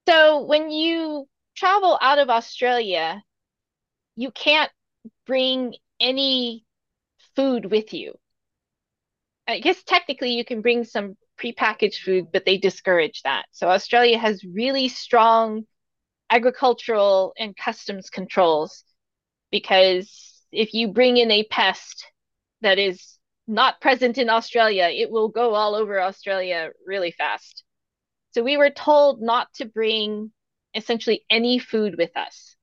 So when you travel out of Australia, you can't bring any food with you. I guess technically you can bring some prepackaged food, but they discourage that. So Australia has really strong agricultural and customs controls because if you bring in a pest that is not present in Australia, it will go all over Australia really fast. So we were told not to bring essentially any food with us.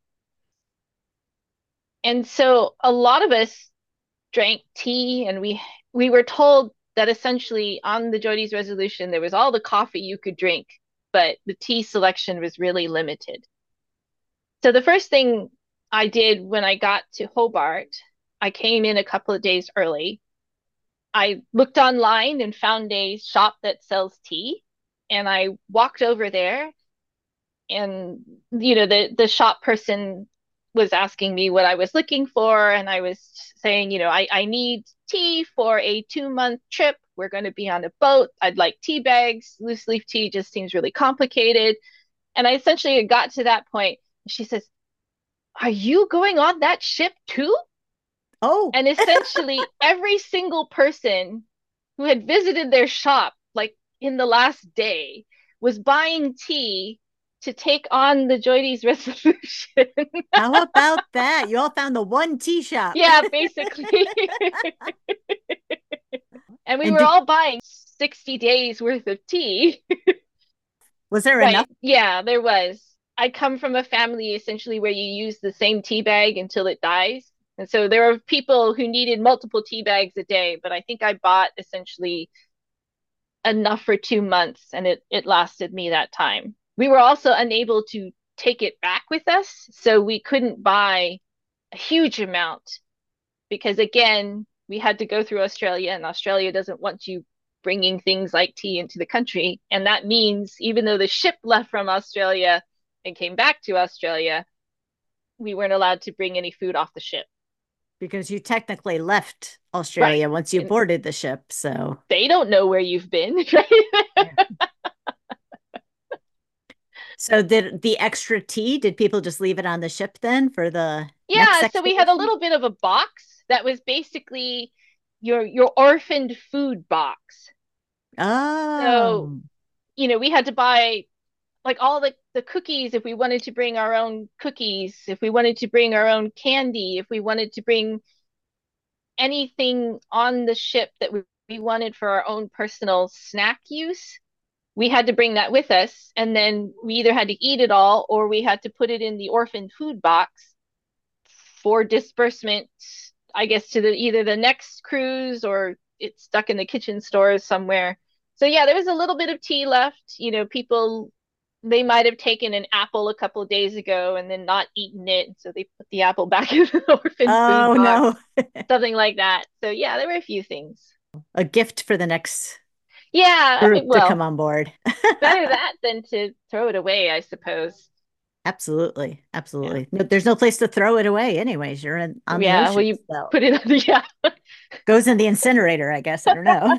And so a lot of us drank tea and we were told that essentially on the Jodi's resolution there was all the coffee you could drink, but the tea selection was really limited. So the first thing I did when I got to Hobart, I came in a couple of days early. I looked online and found a shop that sells tea, and I walked over there and the shop person was asking me what I was looking for, and I was saying, I need tea for a 2-month trip. We're going to be on a boat. I'd like tea bags. Loose leaf tea just seems really complicated. And I essentially got to that point. She says, "Are you going on that ship too?" Oh, And essentially every single person who had visited their shop like in the last day was buying tea to take on the Joides resolution. how about that? You all found the one tea shop. Yeah, basically. And we And were all buying 60 days worth of tea. was there enough? Right. Yeah, there was. I come from a family essentially where you use the same tea bag until it dies. And so there were people who needed multiple tea bags a day, but I think I bought essentially enough for 2 months and it lasted me that time. We were also unable to take it back with us, so we couldn't buy a huge amount because again, we had to go through Australia and Australia doesn't want you bringing things like tea into the country. And that means even though the ship left from Australia and came back to Australia, we weren't allowed to bring any food off the ship. Because you technically left Right. Australia once you And boarded the ship. So, they don't know where you've been, right? yeah. So did the extra tea, did people just leave it on the ship then for the next Yeah, so we had a expedition? little bit of a box that was basically your orphaned food box. So, Oh, we had to buy like all the cookies if we wanted to bring our own cookies, if we wanted to bring our own candy, if we wanted to bring anything on the ship that we wanted for our own personal snack use, we had to bring that with us. And then we either had to eat it all or we had to put it in the orphan food box for disbursement, I guess, to either the next cruise or it's stuck in the kitchen stores somewhere. So yeah, there was a little bit of tea left. People they might have taken an apple a couple of days ago and then not eaten it, so they put the apple back in the orphan food oh box, no. something like that. So yeah, there were a few things. A gift for the next Yeah, group to come well, on board. better that than to throw it away, I suppose. Absolutely. Yeah. Absolutely. No, there's no place to throw it away anyways. You're on the Yeah, well, ocean. you So put it on the, yeah. goes in the incinerator, I guess. I don't know.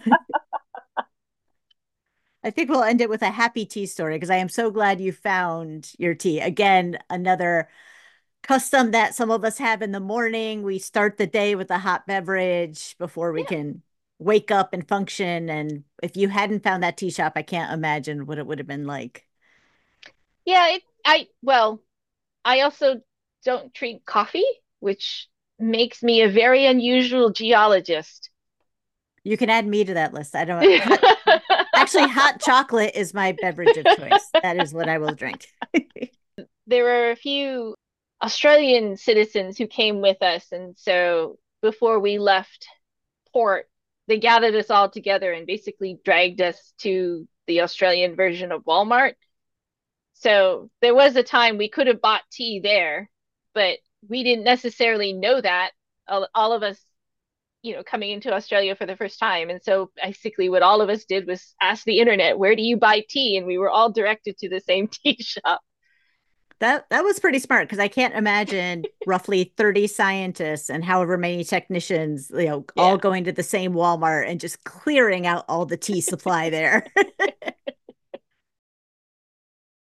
I think we'll end it with a happy tea story because I am so glad you found your tea. Again, another custom that some of us have in the morning. We start the day with a hot beverage before we Yeah. can wake up and function. And if you hadn't found that tea shop, I can't imagine what it would have been like. Yeah, well, I also don't drink coffee, which makes me a very unusual geologist. You can add me to that list. I don't actually hot chocolate is my beverage of choice. That is what I will drink. There were a few Australian citizens who came with us, and so before we left port, they gathered us all together and basically dragged us to the Australian version of Walmart. So there was a time we could have bought tea there, but we didn't necessarily know that. All of us, coming into Australia for the first time. And so basically what all of us did was ask the internet, where do you buy tea? And we were all directed to the same tea shop. That was pretty smart because I can't imagine roughly 30 scientists and however many technicians, all Yeah. going to the same Walmart and just clearing out all the tea supply there.